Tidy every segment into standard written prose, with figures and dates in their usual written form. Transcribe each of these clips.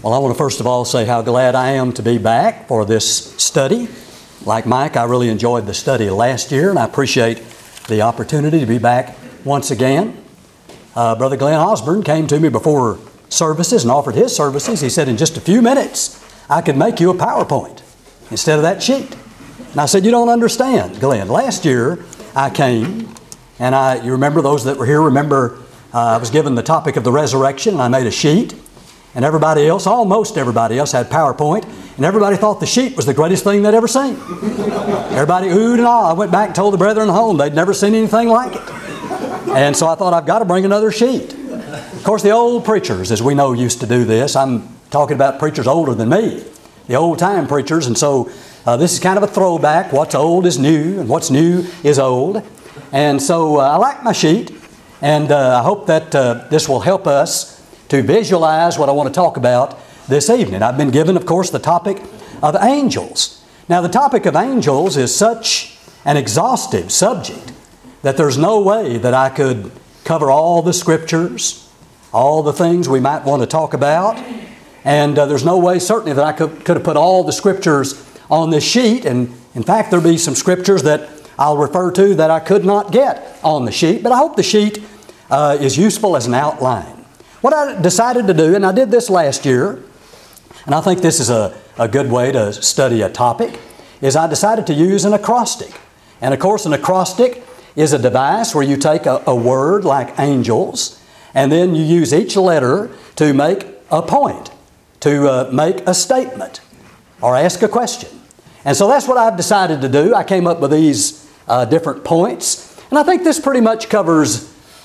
Well, I want to first of all say how glad I am to be back for this study. Like Mike, I really enjoyed the study last year, and I appreciate the opportunity to be back once again. Brother Glenn Osborne came to me before services and offered his services. He said, in just a few minutes, I could make you a PowerPoint instead of that sheet. And I said, you don't understand, Glenn. Last year, I came, and you remember, those that were here remember, I was given the topic of the resurrection, and I made a sheet. And everybody else, almost everybody else, had PowerPoint, and everybody thought the sheet was the greatest thing they'd ever seen. Everybody oohed and awed. I went back and told the brethren at home they'd never seen anything like it. And so I thought, I've got to bring another sheet. Of course, the old preachers, as we know, used to do this. I'm talking about preachers older than me, the old-time preachers, and so this is kind of a throwback. What's old is new, and what's new is old. And so I like my sheet, and I hope that this will help us to visualize what I want to talk about this evening. I've been given, of course, the topic of angels. Now, the topic of angels is such an exhaustive subject that there's no way that I could cover all the scriptures, all the things we might want to talk about, and there's no way certainly that I could have put all the scriptures on this sheet, and in fact there'll be some scriptures that I'll refer to that I could not get on the sheet, but I hope the sheet is useful as an outline. What I decided to do, and I did this last year, and I think this is a good way to study a topic, is I decided to use an acrostic. And of course, an acrostic is a device where you take a word like angels, and then you use each letter to make a point, to make a statement, or ask a question. And so that's what I've decided to do. I came up with these different points, and I think this pretty much covers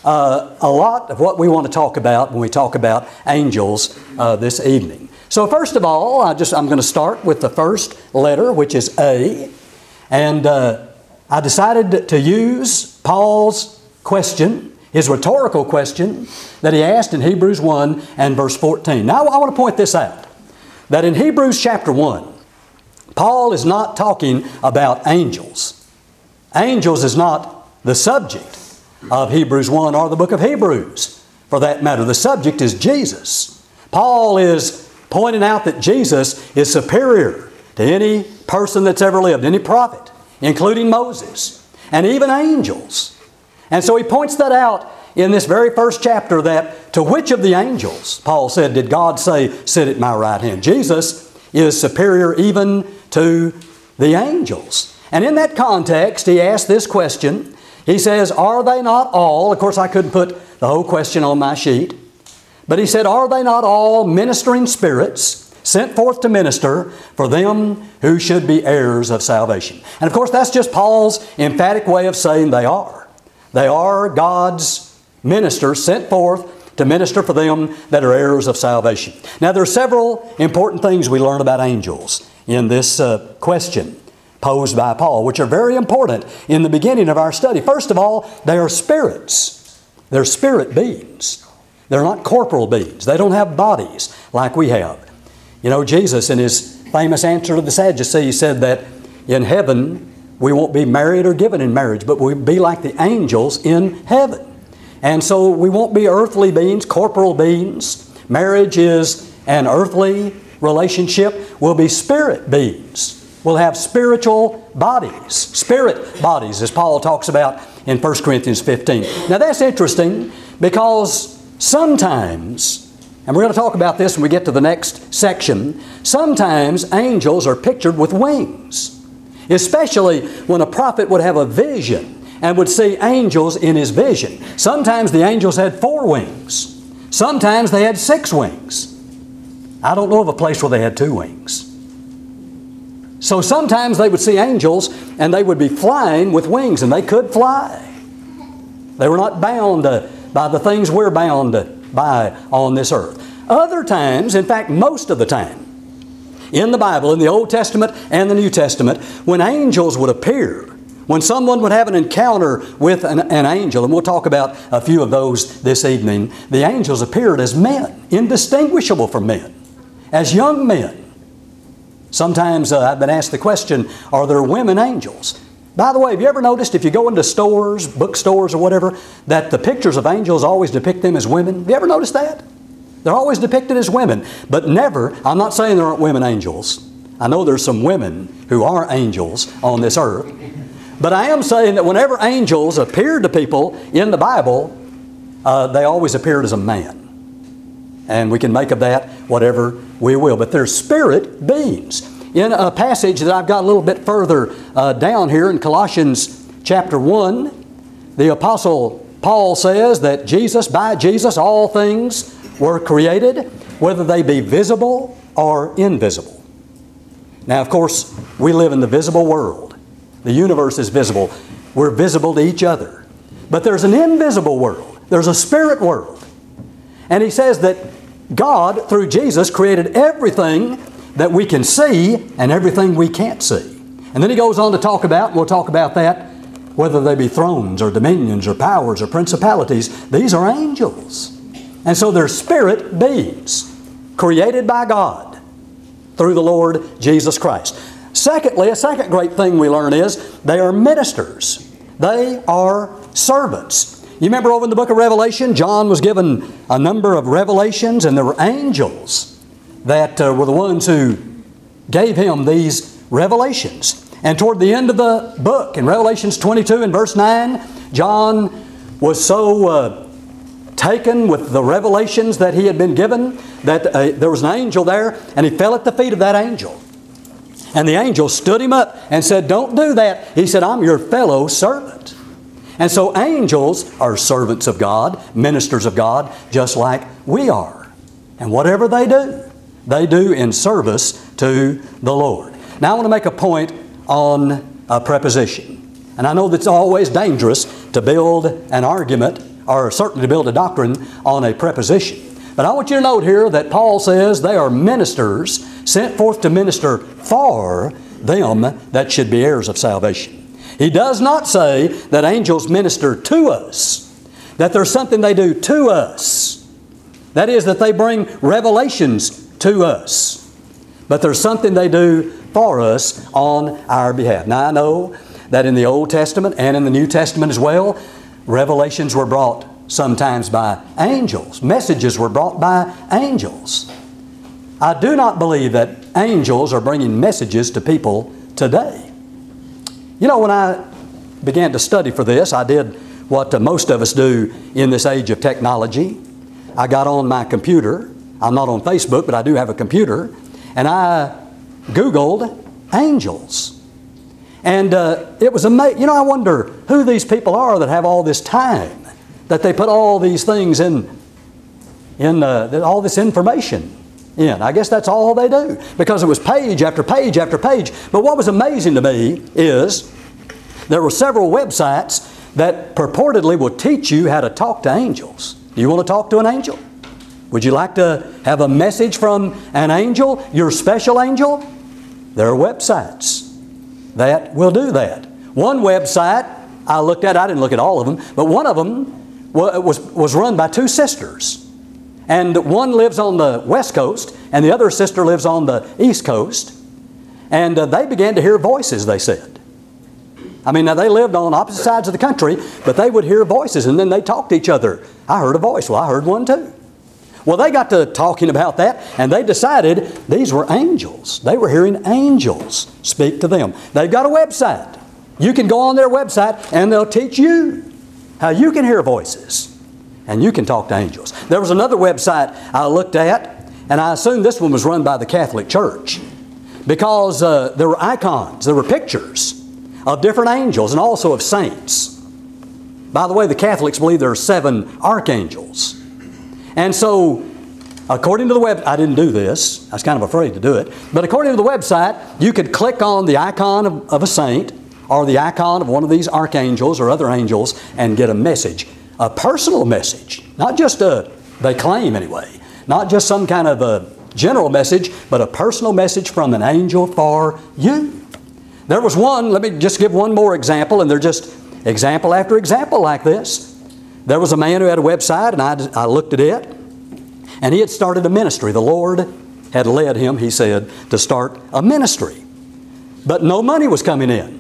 a lot of what we want to talk about when we talk about angels this evening. So first of all, I'm going to start with the first letter, which is A. And I decided to use Paul's question, his rhetorical question that he asked in Hebrews 1 and verse 14. Now I want to point this out, that in Hebrews chapter 1, Paul is not talking about angels. Angels is not the subject of Hebrews 1 or the book of Hebrews, for that matter. The subject is Jesus. Paul is pointing out that Jesus is superior to any person that's ever lived, any prophet, including Moses, and even angels. And so he points that out in this very first chapter, that to which of the angels, Paul said, did God say, sit at my right hand? Jesus is superior even to the angels. And in that context, he asked this question. He says, are they not all, of course I couldn't put the whole question on my sheet, but he said, are they not all ministering spirits sent forth to minister for them who should be heirs of salvation? And of course that's just Paul's emphatic way of saying they are. They are God's ministers sent forth to minister for them that are heirs of salvation. Now there are several important things we learn about angels in this question posed by Paul, which are very important in the beginning of our study. First of all, they are spirits. They're spirit beings. They're not corporal beings. They don't have bodies like we have. You know, Jesus in His famous answer to the Sadducees said that in heaven we won't be married or given in marriage, but we'll be like the angels in heaven. And so we won't be earthly beings, corporal beings. Marriage is an earthly relationship. We'll be spirit beings. We'll have spiritual bodies, spirit bodies, as Paul talks about in 1 Corinthians 15. Now that's interesting because sometimes, and we're going to talk about this when we get to the next section, sometimes angels are pictured with wings, especially when a prophet would have a vision and would see angels in his vision. Sometimes the angels had 4 wings. Sometimes they had 6 wings. I don't know of a place where they had 2 wings. So sometimes they would see angels and they would be flying with wings, and they could fly. They were not bound by the things we're bound by on this earth. Other times, in fact most of the time, in the Bible, in the Old Testament and the New Testament, when angels would appear, when someone would have an encounter with an angel, and we'll talk about a few of those this evening, the angels appeared as men, indistinguishable from men, as young men. Sometimes I've been asked the question, are there women angels? By the way, have you ever noticed if you go into stores, bookstores or whatever, that the pictures of angels always depict them as women? Have you ever noticed that? They're always depicted as women, but never, I'm not saying there aren't women angels. I know there's some women who are angels on this earth. But I am saying that whenever angels appeared to people in the Bible, they always appeared as a man. And we can make of that whatever we will. But they're spirit beings. In a passage that I've got a little bit further down here in Colossians chapter 1, the Apostle Paul says that by Jesus all things were created, whether they be visible or invisible. Now, of course, we live in the visible world. The universe is visible. We're visible to each other. But there's an invisible world. There's a spirit world. And he says that God, through Jesus, created everything that we can see and everything we can't see. And then he goes on to talk about, and we'll talk about that, whether they be thrones or dominions or powers or principalities, these are angels. And so they're spirit beings created by God through the Lord Jesus Christ. Secondly, a second great thing we learn is they are ministers. They are servants. You remember over in the book of Revelation, John was given a number of revelations, and there were angels that were the ones who gave him these revelations. And toward the end of the book, in Revelations 22 and verse 9, John was so taken with the revelations that he had been given that there was an angel there, and he fell at the feet of that angel. And the angel stood him up and said, "Don't do that." He said, "I'm your fellow servant." And so angels are servants of God, ministers of God, just like we are. And whatever they do in service to the Lord. Now I want to make a point on a preposition. And I know that it's always dangerous to build an argument, or certainly to build a doctrine on a preposition. But I want you to note here that Paul says they are ministers sent forth to minister for them that should be heirs of salvation. He does not say that angels minister to us, that there's something they do to us. That is, that they bring revelations to us. But there's something they do for us on our behalf. Now I know that in the Old Testament and in the New Testament as well, revelations were brought sometimes by angels. Messages were brought by angels. I do not believe that angels are bringing messages to people today. You know, when I began to study for this, I did what most of us do in this age of technology. I got on my computer. I'm not on Facebook, but I do have a computer. And I Googled angels. And it was amazing. You know, I wonder who these people are that have all this time, that they put all these things in all this information in. I guess that's all they do, because it was page after page after page. But what was amazing to me is there were several websites that purportedly would teach you how to talk to angels. Do you want to talk to an angel? Would you like to have a message from an angel, your special angel? There are websites that will do that. One website I looked at, I didn't look at all of them, but one of them was run by two sisters. And one lives on the West Coast, and the other sister lives on the East Coast. And they began to hear voices, they said. I mean, now they lived on opposite sides of the country, but they would hear voices, and then they talked to each other. I heard a voice. Well, I heard one too. Well, they got to talking about that, and they decided these were angels. They were hearing angels speak to them. They've got a website. You can go on their website, and they'll teach you how you can hear voices. And you can talk to angels. There was another website I looked at, and I assume this one was run by the Catholic Church, because there were icons, there were pictures of different angels and also of saints. By the way, the Catholics believe there are 7 archangels. And so, according to the web, I didn't do this. I was kind of afraid to do it. But according to the website, you could click on the icon of a saint or the icon of one of these archangels or other angels and get a message. A personal message, not just they claim anyway, not just some kind of a general message, but a personal message from an angel for you. There was one, let me just give one more example, and they're just example after example like this. There was a man who had a website, and I looked at it, and he had started a ministry. The Lord had led him, he said, to start a ministry. But no money was coming in.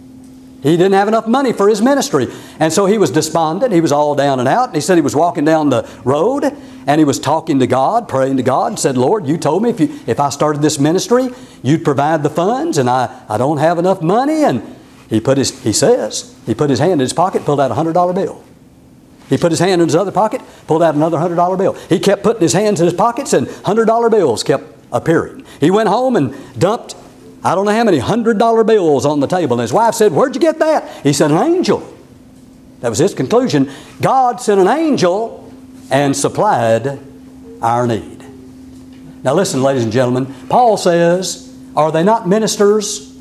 He didn't have enough money for his ministry. And so he was despondent. He was all down and out. And he said he was walking down the road, and he was talking to God, praying to God, and said, Lord, you told me if I started this ministry, you'd provide the funds, and I don't have enough money. And he put his hand in his pocket, pulled out a $100 bill. He put his hand in his other pocket, pulled out another $100 bill. He kept putting his hands in his pockets, and $100 bills kept appearing. He went home and dumped, I don't know how many $100 bills on the table. And his wife said, where'd you get that? He said, an angel. That was his conclusion. God sent an angel and supplied our need. Now listen, ladies and gentlemen, Paul says, are they not ministers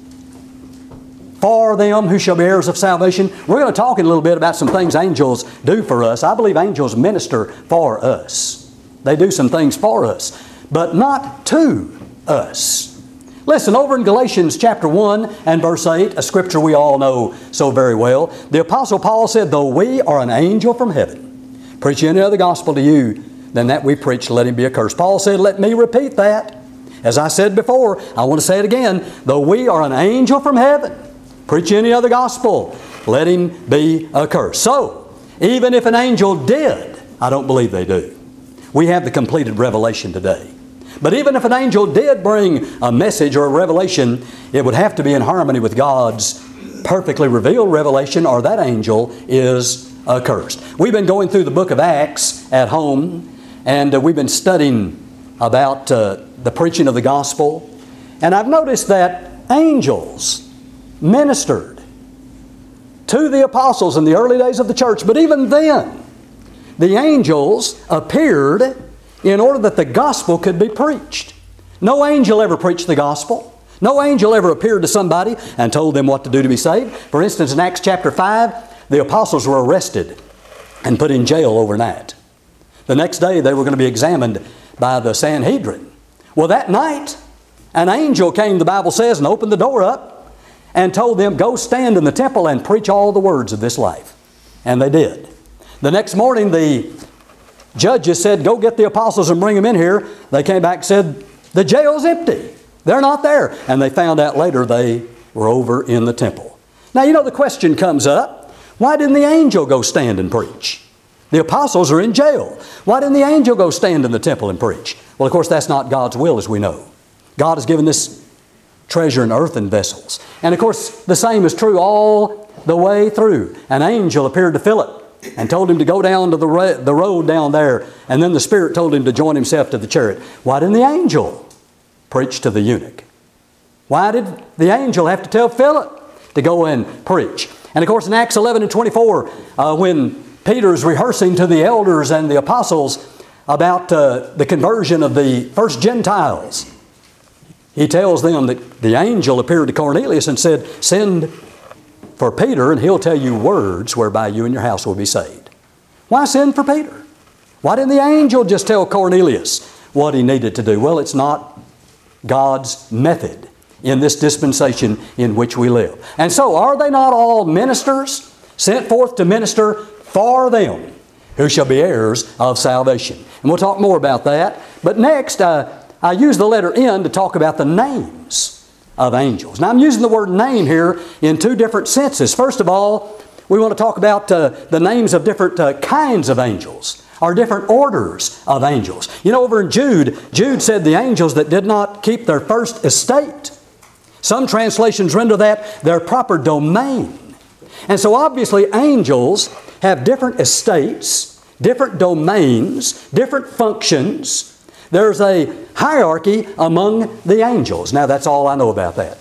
for them who shall be heirs of salvation? We're going to talk in a little bit about some things angels do for us. I believe angels minister for us. They do some things for us, but not to us. Listen, over in Galatians chapter 1 and verse 8, a scripture we all know so very well, the Apostle Paul said, though we are an angel from heaven, preach any other gospel to you than that we preach, let him be accursed. Paul said, let me repeat that. As I said before, I want to say it again, though we are an angel from heaven, preach any other gospel, let him be accursed. So, even if an angel did, I don't believe they do. We have the completed revelation today. But even if an angel did bring a message or a revelation, it would have to be in harmony with God's perfectly revealed revelation, or that angel is accursed. We've been going through the book of Acts at home, and we've been studying about the preaching of the gospel. And I've noticed that angels ministered to the apostles in the early days of the church. But even then, the angels appeared in order that the gospel could be preached. No angel ever preached the gospel. No angel ever appeared to somebody and told them what to do to be saved. For instance, in Acts chapter 5, the apostles were arrested and put in jail overnight. The next day they were going to be examined by the Sanhedrin. Well, that night, an angel came, the Bible says, and opened the door up and told them, go stand in the temple and preach all the words of this life. And they did. The next morning, the judges said, go get the apostles and bring them in here. They came back and said, the jail's empty. They're not there. And they found out later they were over in the temple. Now, you know, the question comes up, why didn't the angel go stand and preach? The apostles are in jail. Why didn't the angel go stand in the temple and preach? Well, of course, that's not God's will, as we know. God has given this treasure in earthen vessels. And of course, the same is true all the way through. An angel appeared to Philip and told him to go down to the road down there. And then the Spirit told him to join himself to the chariot. Why didn't the angel preach to the eunuch? Why did the angel have to tell Philip to go and preach? And of course, in Acts 11 and 24, when Peter is rehearsing to the elders and the apostles about the conversion of the first Gentiles, he tells them that the angel appeared to Cornelius and said, send for Peter and he'll tell you words whereby you and your house will be saved. Why send for Peter? Why didn't the angel just tell Cornelius what he needed to do? Well, it's not God's method in this dispensation in which we live. And so, are they not all ministers sent forth to minister for them who shall be heirs of salvation? And we'll talk more about that. But next, I use the letter N to talk about the names of angels. Now, I'm using the word name here in two different senses. First of all, we want to talk about the names of different kinds of angels, or different orders of angels. You know, over in Jude said the angels that did not keep their first estate. Some translations render that their proper domain. And so obviously angels have different estates, different domains, different functions. There's a hierarchy among the angels. Now, that's all I know about that.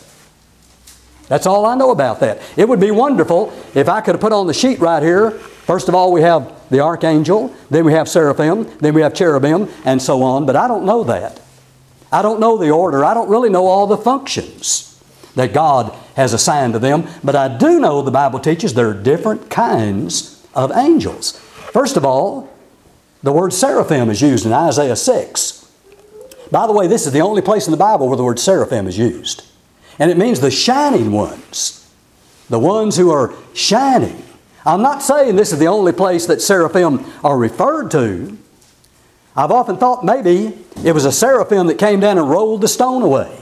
That's all I know about that. It would be wonderful if I could have put on the sheet right here. First of all, we have the archangel, then we have seraphim, then we have cherubim, and so on. But I don't know that. I don't know the order. I don't really know all the functions that God has assigned to them. But I do know the Bible teaches there are different kinds of angels. First of all, the word seraphim is used in Isaiah 6. By the way, this is the only place in the Bible where the word seraphim is used. And it means the shining ones. The ones who are shining. I'm not saying this is the only place that seraphim are referred to. I've often thought maybe it was a seraphim that came down and rolled the stone away.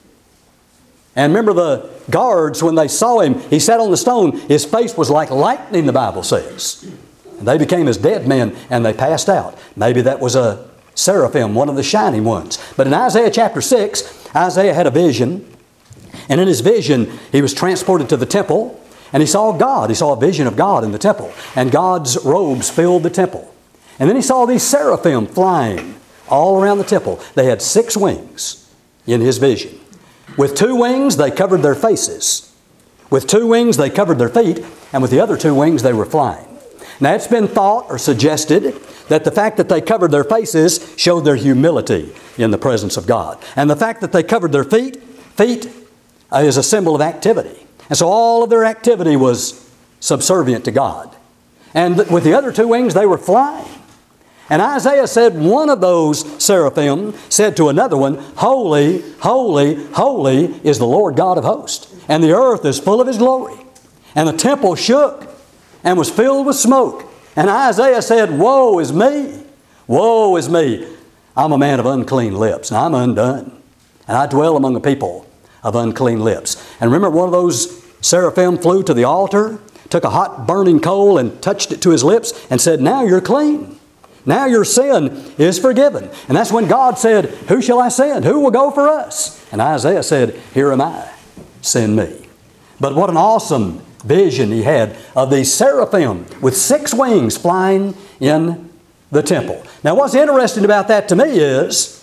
And remember the guards, when they saw him, he sat on the stone, his face was like lightning, the Bible says. And they became as dead men, and they passed out. Maybe that was a seraphim, one of the shining ones. But in Isaiah chapter 6, Isaiah had a vision. And in his vision, he was transported to the temple, and he saw God. He saw a vision of God in the temple. And God's robes filled the temple. And then he saw these seraphim flying all around the temple. They had 6 wings in his vision. With 2 wings, they covered their faces. With 2 wings, they covered their feet. And with the other 2 wings, they were flying. Now, it's been thought or suggested that the fact that they covered their faces showed their humility in the presence of God. And the fact that they covered their feet is a symbol of activity. And so all of their activity was subservient to God. And with the other 2 wings, they were flying. And Isaiah said one of those seraphim said to another one, "Holy, holy, holy is the Lord God of hosts, and the earth is full of His glory." And the temple shook and was filled with smoke. And Isaiah said, "Woe is me! Woe is me! I'm a man of unclean lips, and I'm undone. And I dwell among a people of unclean lips." And remember, one of those seraphim flew to the altar, took a hot burning coal and touched it to his lips and said, "Now you're clean. Now your sin is forgiven." And that's when God said, "Who shall I send? Who will go for us?" And Isaiah said, "Here am I. Send me." But what an awesome vision he had of these seraphim with 6 wings flying in the temple. Now, what's interesting about that to me is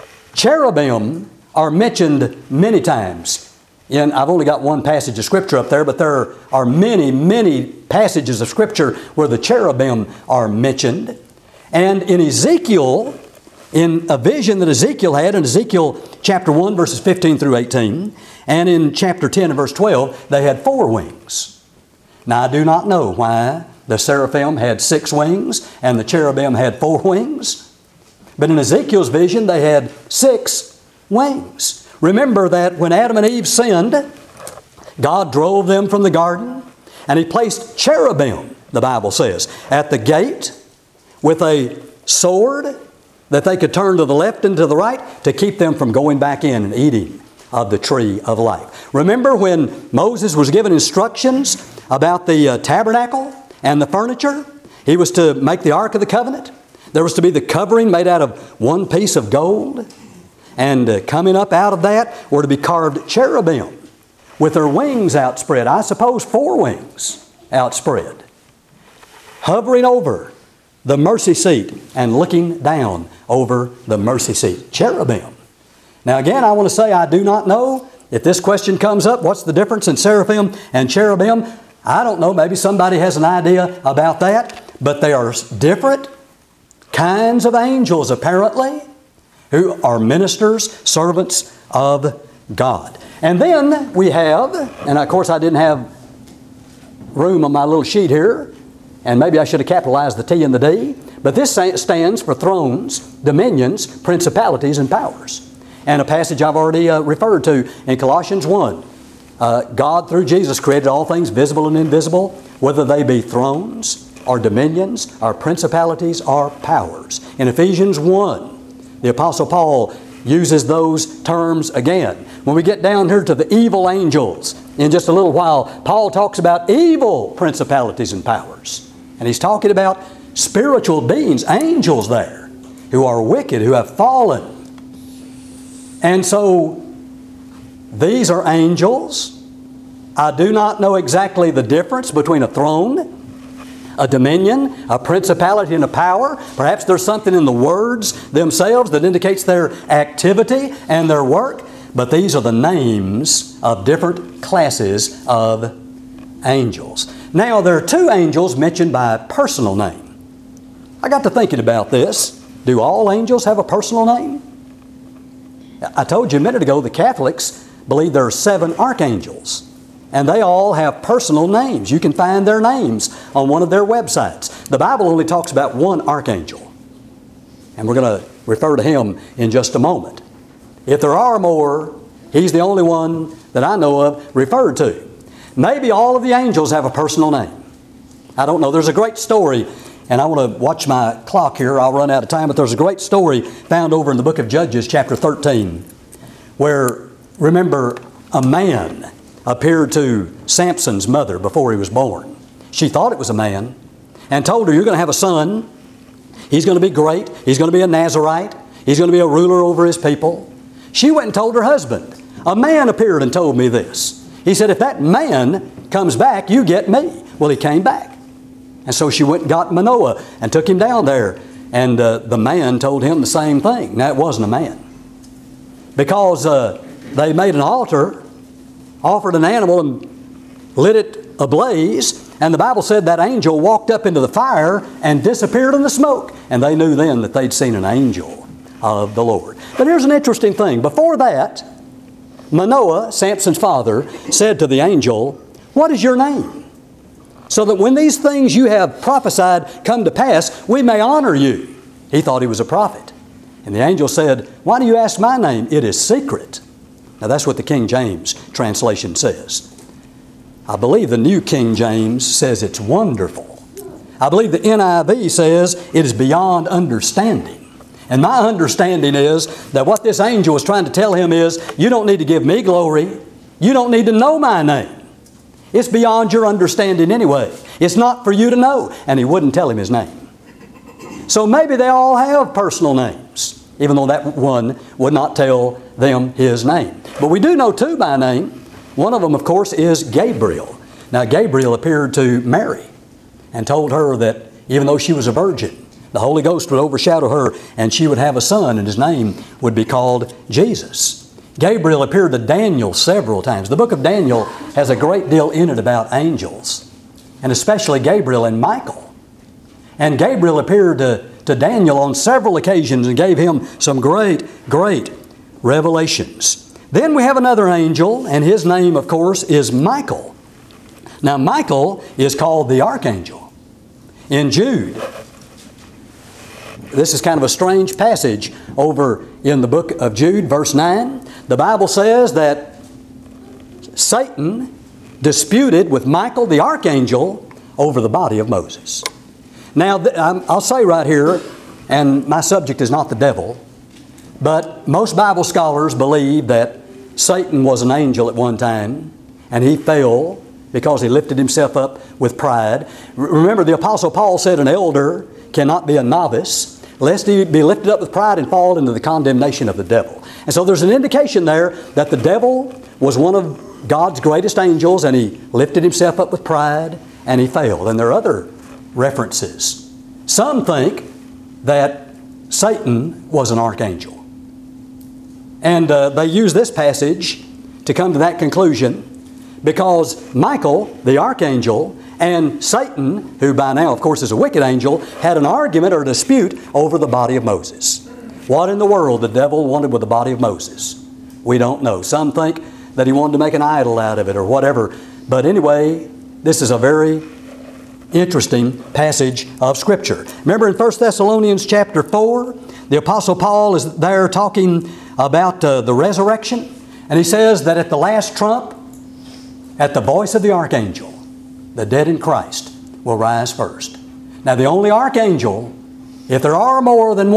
cherubim are mentioned many times. I've only got one passage of Scripture up there, but there are many, many passages of Scripture where the cherubim are mentioned. And in Ezekiel, in a vision that Ezekiel had in Ezekiel chapter 1, verses 15 through 18, and in chapter 10 and verse 12, they had 4 wings. Now, I do not know why the seraphim had 6 wings and the cherubim had 4 wings. But in Ezekiel's vision, they had 6 wings. Remember that when Adam and Eve sinned, God drove them from the garden, and He placed cherubim, the Bible says, at the gate with a sword that they could turn to the left and to the right to keep them from going back in and eating of the tree of life. Remember when Moses was given instructions about the tabernacle and the furniture? He was to make the Ark of the Covenant. There was to be the covering made out of one piece of gold. And coming up out of that were to be carved cherubim with their wings outspread. I suppose 4 wings outspread, hovering over the mercy seat and looking down over the mercy seat. Cherubim. Now again, I want to say I do not know. If this question comes up, what's the difference in seraphim and cherubim? I don't know. Maybe somebody has an idea about that. But they are different kinds of angels, apparently, who are ministers, servants of God. And then we have, and of course I didn't have room on my little sheet here, and maybe I should have capitalized the T and the D, but this stands for thrones, dominions, principalities, and powers. And a passage I've already referred to in Colossians 1. God, through Jesus, created all things visible and invisible, whether they be thrones or dominions or principalities or powers. In Ephesians 1, the Apostle Paul uses those terms again. When we get down here to the evil angels, in just a little while, Paul talks about evil principalities and powers. And he's talking about spiritual beings, angels there, who are wicked, who have fallen. And so, these are angels. I do not know exactly the difference between a throne, a dominion, a principality, and a power. Perhaps there's something in the words themselves that indicates their activity and their work. But these are the names of different classes of angels. Now, there are 2 angels mentioned by personal name. I got to thinking about this. Do all angels have a personal name? I told you a minute ago the Catholics believe there are 7 archangels. And they all have personal names. You can find their names on one of their websites. The Bible only talks about 1 archangel. And we're going to refer to him in just a moment. If there are more, he's the only one that I know of referred to. Maybe all of the angels have a personal name. I don't know. There's a great story, and I want to watch my clock here. I'll run out of time, but there's a great story found over in the book of Judges, chapter 13, where, remember, a man appeared to Samson's mother before he was born. She thought it was a man, and told her, you're going to have a son. He's going to be great. He's going to be a Nazarite. He's going to be a ruler over his people. She went and told her husband. A man appeared and told me this. He said, if that man comes back, you get me. Well, he came back. And so she went and got Manoah and took him down there. And the man told him the same thing. Now, it wasn't a man. Because they made an altar, offered an animal, and lit it ablaze. And the Bible said that angel walked up into the fire and disappeared in the smoke. And they knew then that they'd seen an angel of the Lord. But here's an interesting thing. Before that, Manoah, Samson's father, said to the angel, what is your name? So that when these things you have prophesied come to pass, we may honor you. He thought he was a prophet. And the angel said, why do you ask my name? It is secret. Now that's what the King James translation says. I believe the New King James says it's wonderful. I believe the NIV says it is beyond understanding. And my understanding is that what this angel was trying to tell him is, you don't need to give me glory. You don't need to know my name. It's beyond your understanding anyway. It's not for you to know. And he wouldn't tell him his name. So maybe they all have personal names, even though that one would not tell them his name. But we do know two by name. One of them, of course, is Gabriel. Now, Gabriel appeared to Mary and told her that even though she was a virgin, the Holy Ghost would overshadow her and she would have a son and his name would be called Jesus. Gabriel appeared to Daniel several times. The book of Daniel has a great deal in it about angels, and especially Gabriel and Michael. And Gabriel appeared to Daniel on several occasions and gave him some great revelations. Then we have another angel, and his name, of course, is Michael. Now, Michael is called the archangel. In Jude, this is kind of a strange passage over in the book of Jude, verse 9. The Bible says that Satan disputed with Michael, the archangel, over the body of Moses. Now, I'll say right here, and my subject is not the devil, but most Bible scholars believe that Satan was an angel at one time, and he fell because he lifted himself up with pride. Remember, the Apostle Paul said an elder cannot be a novice, lest he be lifted up with pride and fall into the condemnation of the devil. And so there's an indication there that the devil was one of God's greatest angels, and he lifted himself up with pride, and he failed. And there are other references. Some think that Satan was an archangel. And they use this passage to come to that conclusion because Michael, the archangel, and Satan, who by now, of course, is a wicked angel, had an argument or dispute over the body of Moses. What in the world the devil wanted with the body of Moses? We don't know. Some think that he wanted to make an idol out of it or whatever. But anyway, this is a very interesting passage of Scripture. Remember in 1 Thessalonians chapter 4, the Apostle Paul is there talking about the resurrection. And he says that at the last trump, at the voice of the archangel, the dead in Christ will rise first. Now the only archangel, if there are more than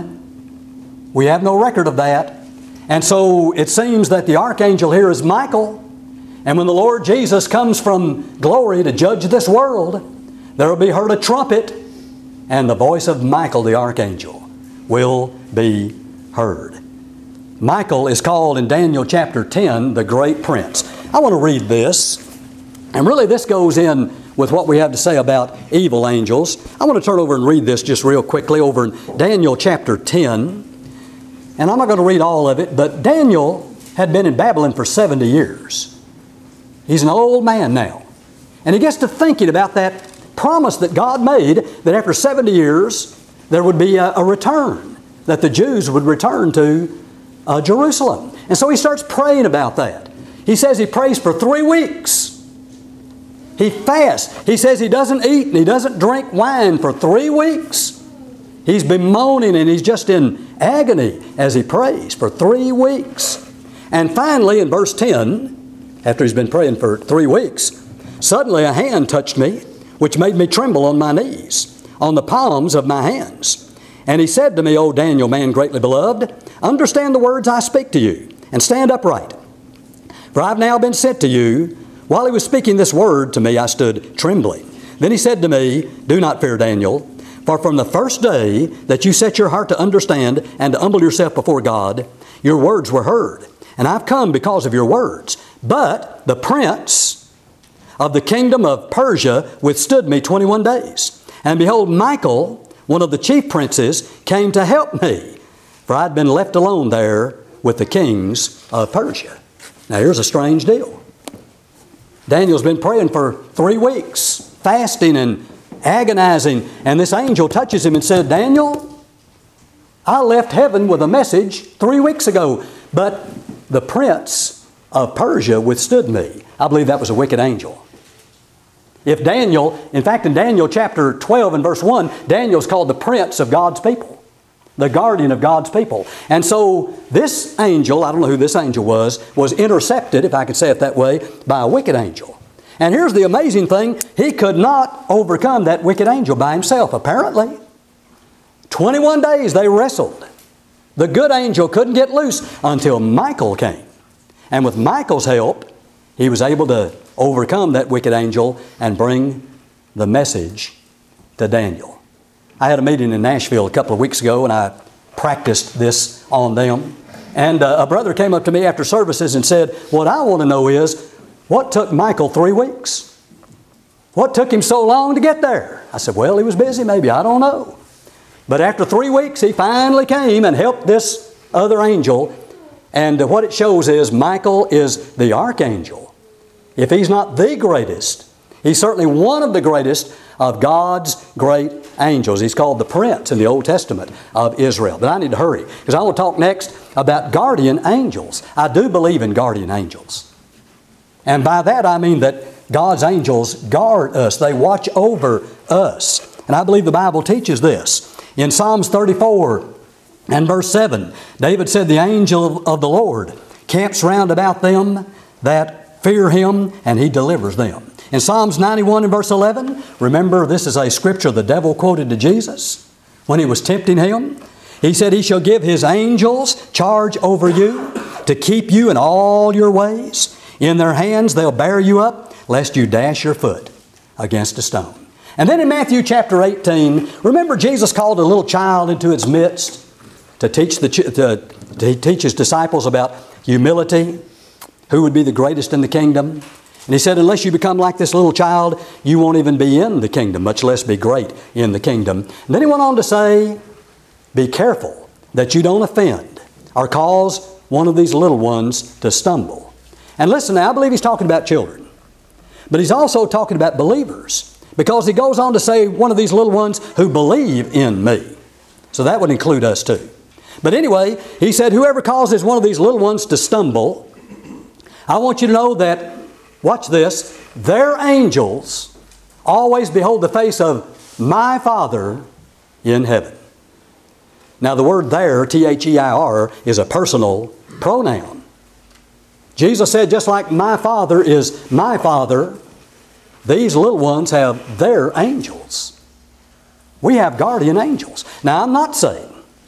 one, we have no record of that. And so it seems that the archangel here is Michael. And when the Lord Jesus comes from glory to judge this world, there will be heard a trumpet, and the voice of Michael the archangel will be heard. Michael is called in Daniel chapter 10 the great prince. I want to read this, and really this goes in with what we have to say about evil angels. I want to turn over and read this just real quickly over in Daniel chapter 10. And I'm not going to read all of it, but Daniel had been in Babylon for 70 years. He's an old man now. And he gets to thinking about that promise that God made that after 70 years there would be a return, that the Jews would return to Jerusalem. And so he starts praying about that. He says he prays for 3 weeks. He fasts. He says he doesn't eat and he doesn't drink wine for 3 weeks. He's bemoaning and he's just in agony as he prays for 3 weeks. And finally in verse 10, after he's been praying for 3 weeks, suddenly a hand touched me, which made me tremble on my knees, on the palms of my hands. And he said to me, O Daniel, man greatly beloved, understand the words I speak to you, and stand upright. For I have now been sent to you. While he was speaking this word to me, I stood trembling. Then he said to me, do not fear, Daniel, for from the first day that you set your heart to understand and to humble yourself before God, your words were heard. And I've come because of your words. But the prince of the kingdom of Persia withstood me 21 days. And behold, Michael, one of the chief princes, came to help me, for I'd been left alone there with the kings of Persia. Now here's a strange deal. Daniel's been praying for 3 weeks, fasting and agonizing, and this angel touches him and said, Daniel, I left heaven with a message 3 weeks ago, but the prince of Persia withstood me. I believe that was a wicked angel. If Daniel, in fact in Daniel chapter 12 and verse 1, Daniel's called the prince of God's people, the guardian of God's people. And so this angel, I don't know who this angel was intercepted, if I could say it that way, by a wicked angel. And here's the amazing thing, he could not overcome that wicked angel by himself, apparently. 21 days they wrestled. The good angel couldn't get loose until Michael came. And with Michael's help, he was able to overcome that wicked angel and bring the message to Daniel. I had a meeting in Nashville a couple of weeks ago, and I practiced this on them. And a brother came up to me after services and said, what I want to know is, what took Michael 3 weeks? What took him so long to get there? I said, well, he was busy maybe, I don't know. But after 3 weeks, he finally came and helped this other angel. And what it shows is Michael is the archangel. If he's not the greatest, he's certainly one of the greatest of God's great angels. He's called the Prince in the Old Testament of Israel. But I need to hurry, because I want to talk next about guardian angels. I do believe in guardian angels. And by that I mean that God's angels guard us. They watch over us. And I believe the Bible teaches this. In Psalms 34 and verse 7, David said, the angel of the Lord camps round about them that fear Him, and He delivers them. In Psalms 91 and verse 11, remember this is a scripture the devil quoted to Jesus when he was tempting Him. He said, He shall give His angels charge over you to keep you in all your ways. In their hands they'll bear you up, lest you dash your foot against a stone. And then in Matthew chapter 18, remember Jesus called a little child into His midst to teach His disciples about humility, who would be the greatest in the kingdom. And He said, unless you become like this little child, you won't even be in the kingdom, much less be great in the kingdom. And then He went on to say, be careful that you don't offend or cause one of these little ones to stumble. And listen now, I believe He's talking about children. But He's also talking about believers, because He goes on to say one of these little ones who believe in Me. So that would include us too. But anyway, He said, whoever causes one of these little ones to stumble, I want you to know that, watch this, their angels always behold the face of My Father in heaven. Now the word there, T-H-E-I-R, is a personal pronoun. Jesus said, just like My Father is My Father, these little ones have their angels. We have guardian angels. Now I'm not saying,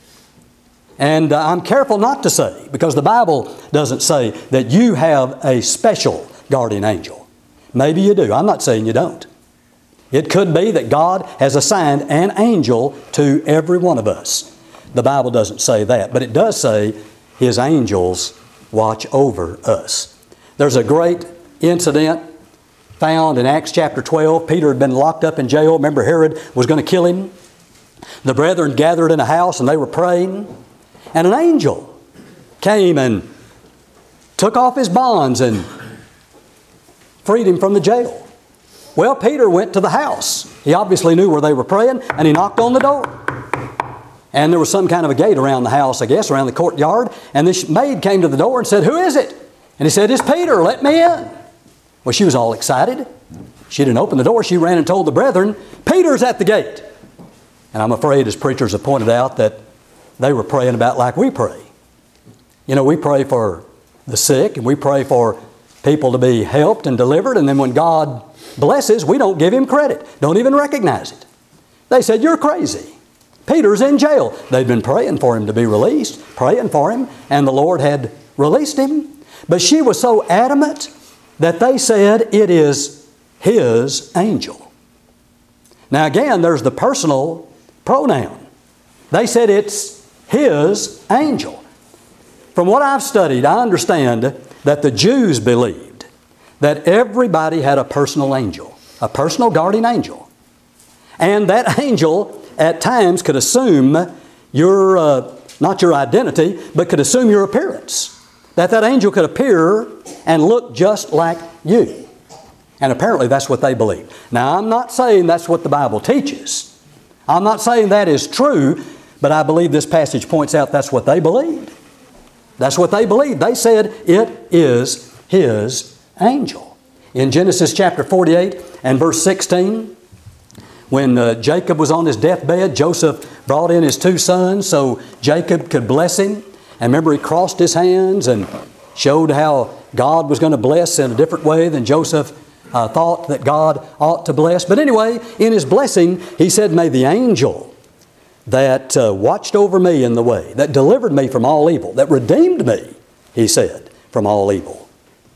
and I'm careful not to say, because the Bible doesn't say that you have a special guardian angel. Maybe you do. I'm not saying you don't. It could be that God has assigned an angel to every one of us. The Bible doesn't say that, but it does say His angels watch over us. There's a great incident found in Acts chapter 12. Peter had been locked up in jail. Remember, Herod was going to kill him. The brethren gathered in a house and they were praying. And an angel came and took off his bonds and freed him from the jail. Well, Peter went to the house. He obviously knew where they were praying, and he knocked on the door. And there was some kind of a gate around the house, I guess, around the courtyard. And this maid came to the door and said, who is it? And he said, it's Peter, let me in. Well, she was all excited. She didn't open the door. She ran and told the brethren, Peter's at the gate. And I'm afraid, as preachers have pointed out, that they were praying about like we pray. You know, we pray for the sick and we pray for people to be helped and delivered. And then when God blesses, we don't give Him credit. Don't even recognize it. They said, you're crazy. Peter's in jail. They'd been praying for him to be released, praying for him, and the Lord had released him. But she was so adamant that they said it is His angel. Now again, there's the personal pronoun. They said it's His angel. From what I've studied, I understand that the Jews believed that everybody had a personal angel, a personal guardian angel. And that angel at times could assume your, not your identity, but could assume your appearance. That angel could appear and look just like you. And apparently that's what they believed. Now I'm not saying that's what the Bible teaches. I'm not saying that is true, but I believe this passage points out that's what they believed. That's what they believed. They said it is His angel. In Genesis chapter 48 and verse 16, when Jacob was on his deathbed, Joseph brought in his 2 sons so Jacob could bless him. And remember, he crossed his hands and showed how God was going to bless in a different way than Joseph thought that God ought to bless. But anyway, in his blessing, he said, "May the angel that watched over me in the way, that delivered me from all evil, that redeemed me," he said, "from all evil,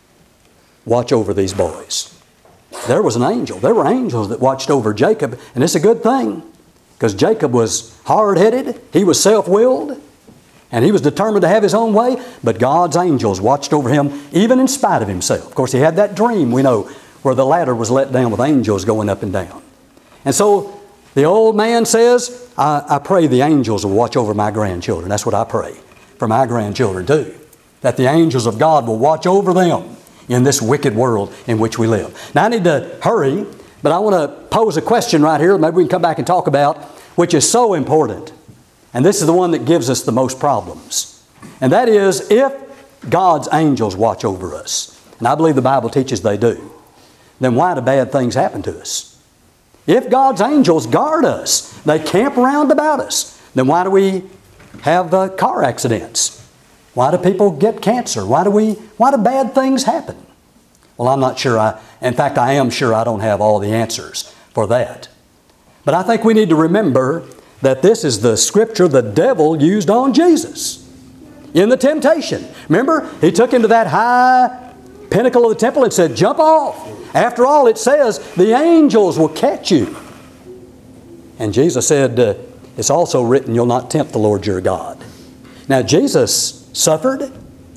watch over these boys." There was an angel. There were angels that watched over Jacob, and it's a good thing because Jacob was hard-headed, he was self-willed, and he was determined to have his own way, but God's angels watched over him even in spite of himself. Of course, he had that dream, we know, where the ladder was let down with angels going up and down. And so the old man says, I pray the angels will watch over my grandchildren. That's what I pray for my grandchildren too. That the angels of God will watch over them in this wicked world in which we live. Now I need to hurry, but I want to pose a question right here. Maybe we can come back and talk about, which is so important. And this is the one that gives us the most problems. And that is, if God's angels watch over us, and I believe the Bible teaches they do, then why do bad things happen to us? If God's angels guard us, they camp round about us, then why do we have car accidents? Why do people get cancer? Why do bad things happen? Well, I'm not sure. In fact, I am sure I don't have all the answers for that. But I think we need to remember that this is the scripture the devil used on Jesus in the temptation. Remember, he took him to that high pinnacle of the temple and said, "Jump off. After all, it says the angels will catch you." And Jesus said, "It's also written, you'll not tempt the Lord your God." Now, Jesus suffered.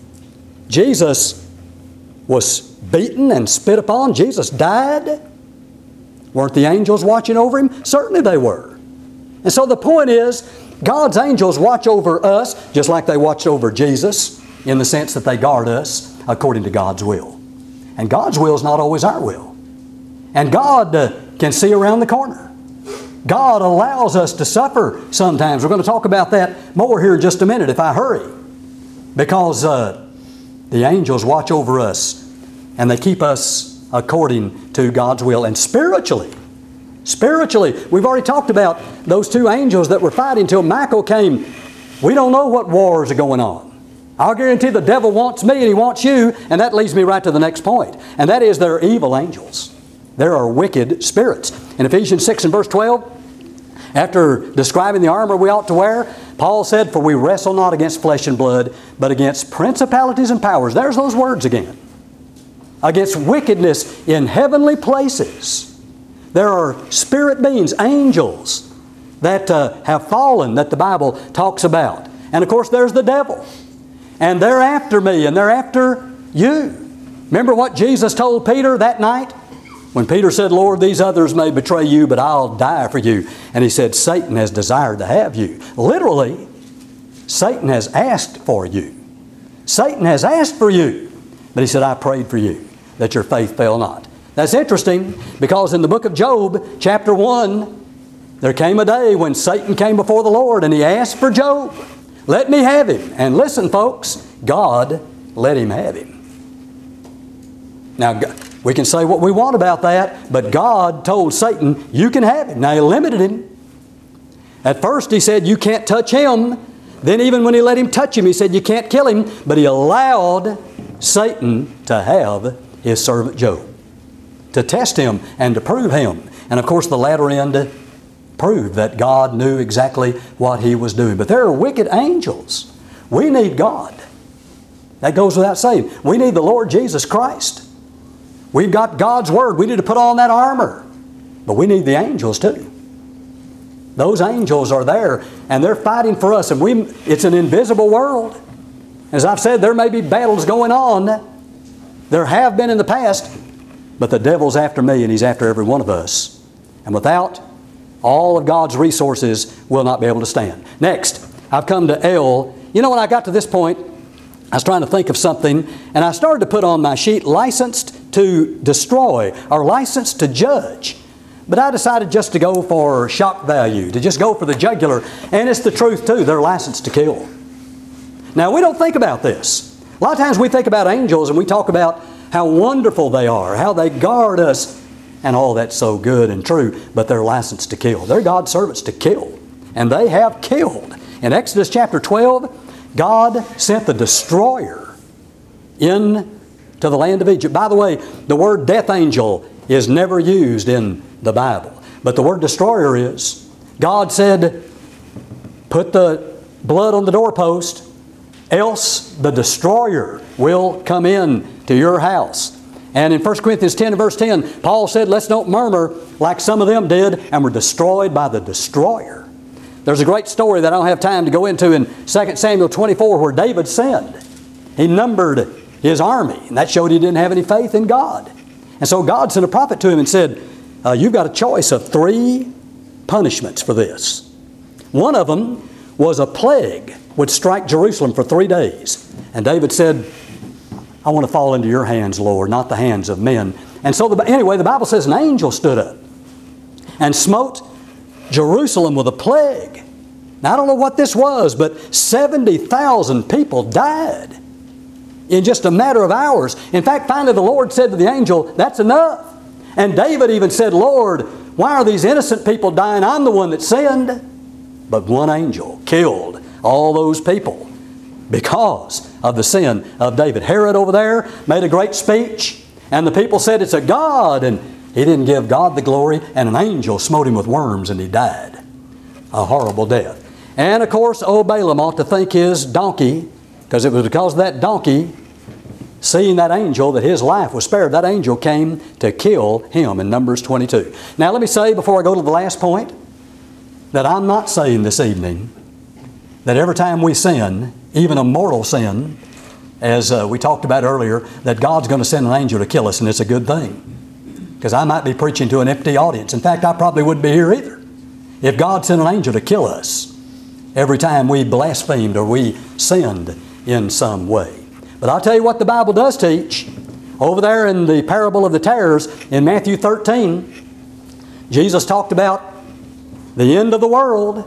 Jesus was beaten and spit upon. Jesus died. Weren't the angels watching over him? Certainly they were. And so the point is, God's angels watch over us just like they watched over Jesus, in the sense that they guard us according to God's will. And God's will is not always our will. And God can see around the corner. God allows us to suffer sometimes. We're going to talk about that more here in just a minute if I hurry. Because the angels watch over us and they keep us according to God's will. And spiritually, we've already talked about those 2 angels that were fighting till Michael came. We don't know what wars are going on. I'll guarantee the devil wants me and he wants you, and that leads me right to the next point. And that is, there are evil angels. There are wicked spirits. In Ephesians 6 and verse 12, after describing the armor we ought to wear, Paul said, "For we wrestle not against flesh and blood, but against principalities and powers." There's those words again. Against wickedness in heavenly places. There are spirit beings, angels, that have fallen, that the Bible talks about. And of course there's the devil. And they're after me and they're after you. Remember what Jesus told Peter that night? When Peter said, "Lord, these others may betray you, but I'll die for you." And he said, "Satan has desired to have you." Literally, Satan has asked for you. Satan has asked for you. But he said, "I prayed for you, that your faith fail not." That's interesting, because in the book of Job, chapter 1, there came a day when Satan came before the Lord and he asked for Job, "Let me have him." And listen, folks, God let him have him. Now, we can say what we want about that, but God told Satan, "You can have him." Now, he limited him. At first, he said, "You can't touch him." Then even when he let him touch him, he said, "You can't kill him." But he allowed Satan to have his servant Job, to test him and to prove him. And of course, the latter end proved that God knew exactly what he was doing. But there are wicked angels. We need God. That goes without saying. We need the Lord Jesus Christ. We've got God's Word. We need to put on that armor. But we need the angels too. Those angels are there, and they're fighting for us. And it's an invisible world. As I've said, there may be battles going on. There have been in the past, but the devil's after me, and he's after every one of us. And without all of God's resources, we'll not be able to stand. Next, I've come to L. You know, when I got to this point, I was trying to think of something, and I started to put on my sheet, licensed to destroy, or licensed to judge. But I decided just to go for shock value, to just go for the jugular. And it's the truth too, they're licensed to kill. Now, we don't think about this. A lot of times we think about angels and we talk about how wonderful they are, how they guard us, and all that's so good and true, but they're licensed to kill. They're God's servants to kill, and they have killed. In Exodus chapter 12, God sent the destroyer into the land of Egypt. By the way, the word death angel is never used in the Bible, but the word destroyer is. God said, put the blood on the doorpost, else the destroyer will come in to your house. And in 1 Corinthians 10 and verse 10, Paul said, let's don't murmur like some of them did and were destroyed by the destroyer. There's a great story that I don't have time to go into in 2 Samuel 24 where David sinned. He numbered his army, and that showed he didn't have any faith in God. And so God sent a prophet to him and said, you've got a choice of 3 punishments for this. One of them was a plague would strike Jerusalem for 3 days. And David said, I want to fall into your hands, Lord, not the hands of men. And so anyway, the Bible says an angel stood up and smote Jerusalem with a plague. Now, I don't know what this was, but 70,000 people died in just a matter of hours. In fact, finally the Lord said to the angel, that's enough. And David even said, Lord, why are these innocent people dying? I'm the one that sinned. But one angel killed all those people because of the sin of David. Herod over there made a great speech, and the people said it's a god, and he didn't give God the glory, and an angel smote him with worms, and he died. A horrible death. And of course, old Balaam ought to thank his donkey, because it was because of that donkey, seeing that angel, that his life was spared. That angel came to kill him in Numbers 22. Now let me say, before I go to the last point, that I'm not saying this evening that every time we sin, even a mortal sin, as we talked about earlier, that God's going to send an angel to kill us, and it's a good thing. Because I might be preaching to an empty audience. In fact, I probably wouldn't be here either if God sent an angel to kill us every time we blasphemed or we sinned in some way. But I'll tell you what the Bible does teach. Over there in the parable of the tares in Matthew 13, Jesus talked about the end of the world,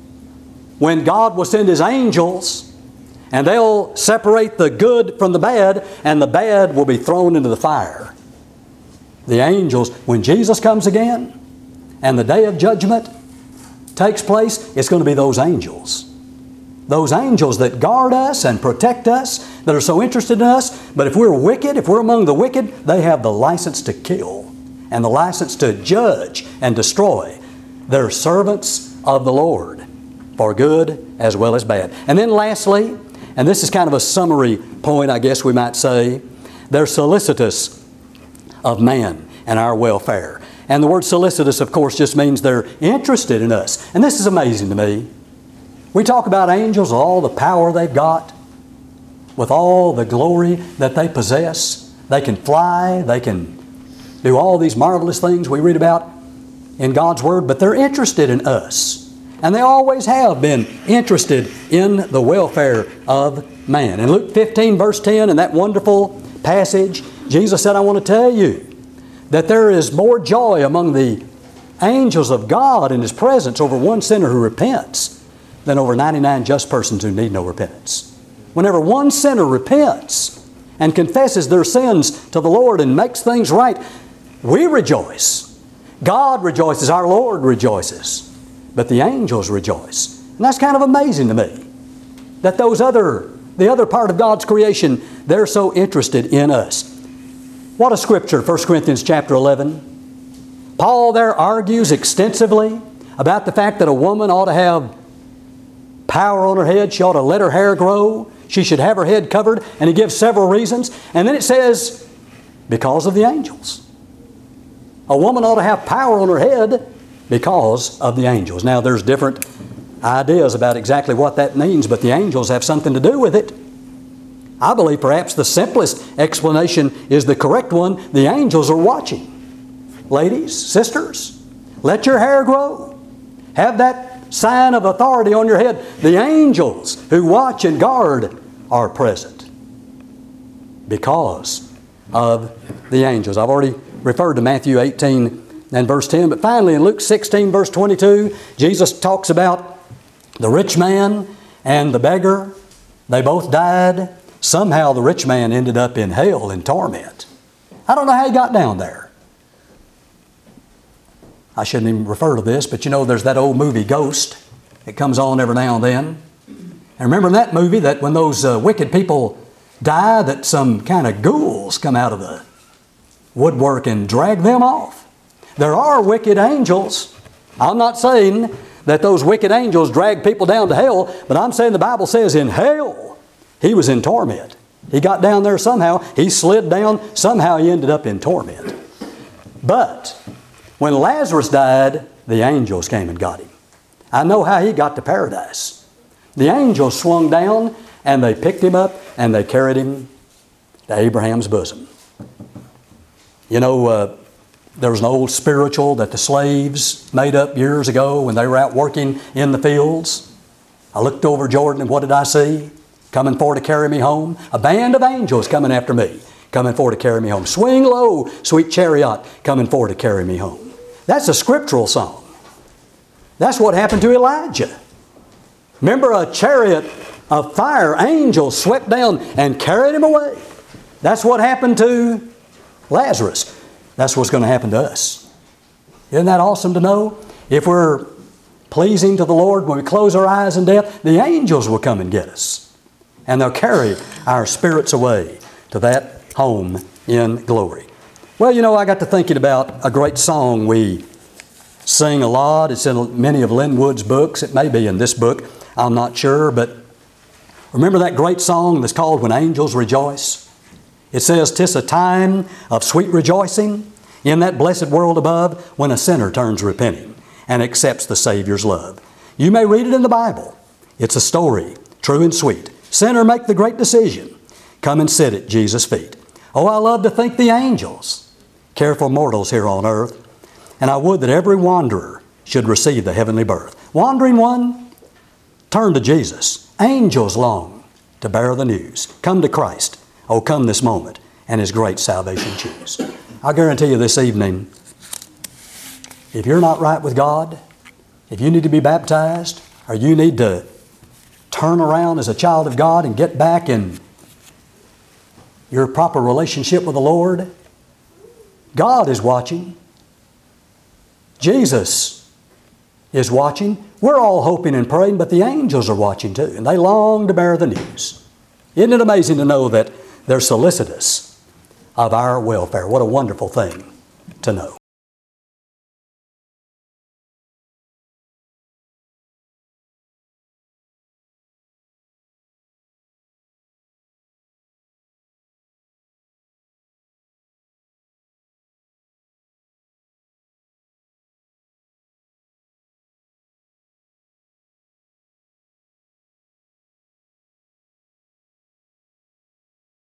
when God will send His angels, and they'll separate the good from the bad, and the bad will be thrown into the fire. The angels, when Jesus comes again, and the day of judgment takes place, it's going to be those angels. Those angels that guard us and protect us, that are so interested in us. But if we're wicked, if we're among the wicked, they have the license to kill and the license to judge and destroy. They're servants of the Lord for good as well as bad. And then lastly, and this is kind of a summary point, I guess we might say, they're solicitous of man and our welfare. And the word solicitous, of course, just means they're interested in us. And this is amazing to me. We talk about angels, all the power they've got, with all the glory that they possess. They can fly, they can do all these marvelous things we read about in God's Word, but they're interested in us. And they always have been interested in the welfare of man. In Luke 15, verse 10, in that wonderful passage, Jesus said, I want to tell you that there is more joy among the angels of God in His presence over one sinner who repents than over 99 just persons who need no repentance. Whenever one sinner repents and confesses their sins to the Lord and makes things right, we rejoice. God rejoices. Our Lord rejoices. But the angels rejoice. And that's kind of amazing to me, that the other part of God's creation, they're so interested in us. What a scripture, 1 Corinthians chapter 11. Paul there argues extensively about the fact that a woman ought to have power on her head. She ought to let her hair grow. She should have her head covered. And he gives several reasons. And then it says, because of the angels. A woman ought to have power on her head because of the angels. Now, there's different ideas about exactly what that means, but the angels have something to do with it. I believe perhaps the simplest explanation is the correct one. The angels are watching. Ladies, sisters, let your hair grow. Have that sign of authority on your head. The angels who watch and guard are present because of the angels. I've already referred to Matthew 18 and verse 10, but finally in Luke 16 verse 22, Jesus talks about the rich man and the beggar. They both died. Somehow the rich man ended up in hell in torment. I don't know how he got down there. I shouldn't even refer to this, but you know there's that old movie Ghost. It comes on every now and then. And remember in that movie that when those wicked people die, that some kind of ghouls come out of the woodwork and drag them off. There are wicked angels. I'm not saying that those wicked angels drag people down to hell, but I'm saying the Bible says in hell, he was in torment. He got down there somehow. He slid down. Somehow he ended up in torment. But when Lazarus died, the angels came and got him. I know how he got to paradise. The angels swung down and they picked him up and they carried him to Abraham's bosom. You know, there was an old spiritual that the slaves made up years ago when they were out working in the fields. I looked over Jordan and what did I see? Coming for to carry me home. A band of angels coming after me, coming for to carry me home. Swing low, sweet chariot, coming for to carry me home. That's a scriptural song. That's what happened to Elijah. Remember, a chariot of fire, angels swept down and carried him away. That's what happened to Lazarus. That's what's going to happen to us. Isn't that awesome to know? If we're pleasing to the Lord, when we close our eyes in death, the angels will come and get us. And they'll carry our spirits away to that home in glory. Well, you know, I got to thinking about a great song we sing a lot. It's in many of Linwood's books. It may be in this book. I'm not sure. But remember that great song that's called When Angels Rejoice? It says, "'Tis a time of sweet rejoicing in that blessed world above when a sinner turns repenting and accepts the Savior's love." You may read it in the Bible. It's a story, true and sweet. Sinner, make the great decision. Come and sit at Jesus' feet. Oh, I love to think the angels care for mortals here on earth. And I would that every wanderer should receive the heavenly birth. Wandering one, turn to Jesus. Angels long to bear the news. Come to Christ. Oh, come this moment and His great salvation choose. I guarantee you this evening, if you're not right with God, if you need to be baptized, or you need to turn around as a child of God and get back in your proper relationship with the Lord, God is watching. Jesus is watching. We're all hoping and praying, but the angels are watching too, and they long to bear the news. Isn't it amazing to know that they're solicitous of our welfare? What a wonderful thing to know.